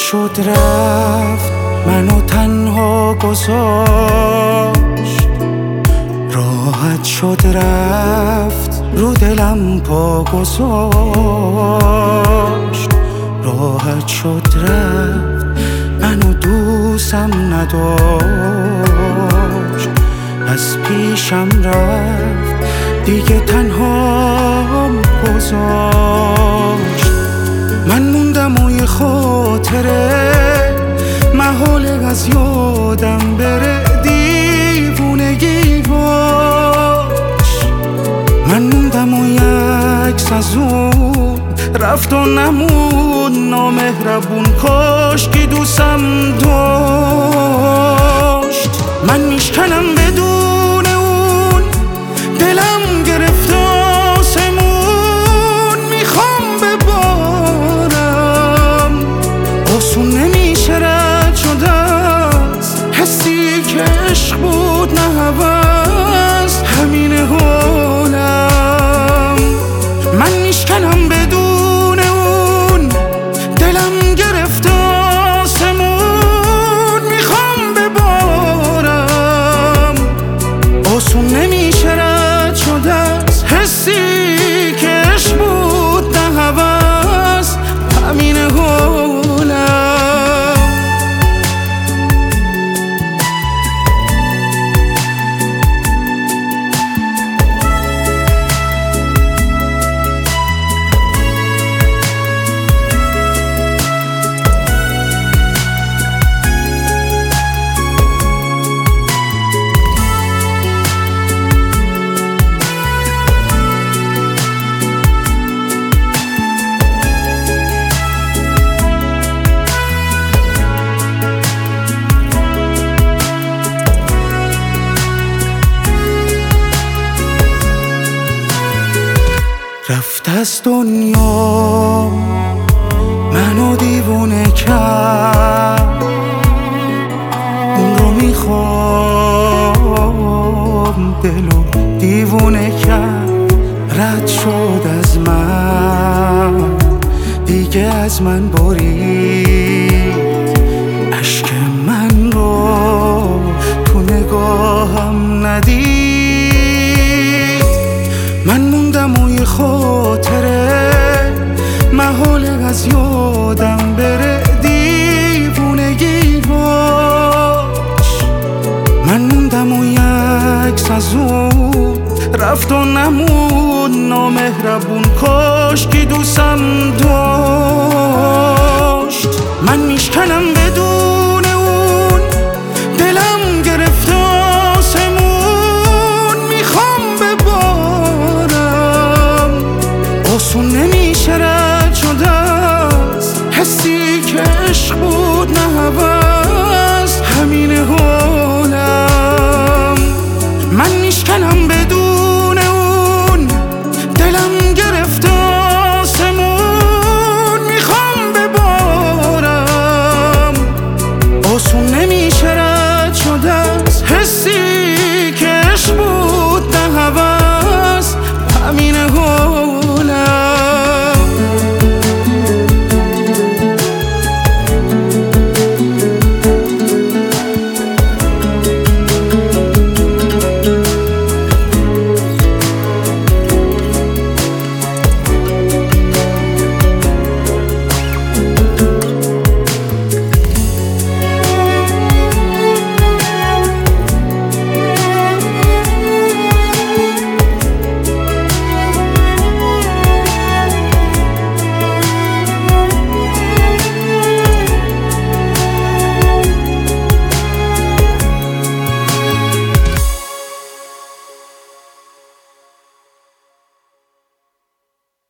شد رفت منو تنها گذاشت، راحت شد رفت رو دلم پا گذاشت، راحت شد رفت منو دوستم نداشت، از پیشم رفت دیگه تنهام گذاشت. من موندم و یه خاطره محاله از یادم بره، دیوونگی باش. من موندم و یکس از اون رفت و نمون نامهربون، کاش که دوستم داشت. من میشکنم بدون اون، دلم گرفت آسمون، میخوام ببارم آسون نمیشه رد شده است، حسی که عشق بود نه هوس، همینه حالم. من میشکنم بدون اون، دلم گرفت آسمون، میخوام ببارم آسون نمیشه رد شده است، حسی که عشق بود نه هوس، همینه حالم. رفت از دنیا منو دیوونه کرد، اون رو میخوام دلو دیوونه کرد. رد شد از من دیگه از من برید، اشک من رو تو نگاهم ندید. من موندم و یه خاطره محاله از یادم بره، دیوونگی باش. من موندم و یکس از اون رفت و نمون نامهربون، کاش که دوستم داشت. من میشکنم بدون اون، دلم گرفت آسمون، میخوام ببارم آسون نمیشه رد شده است، حسی که عشق بود نه هوس، همینه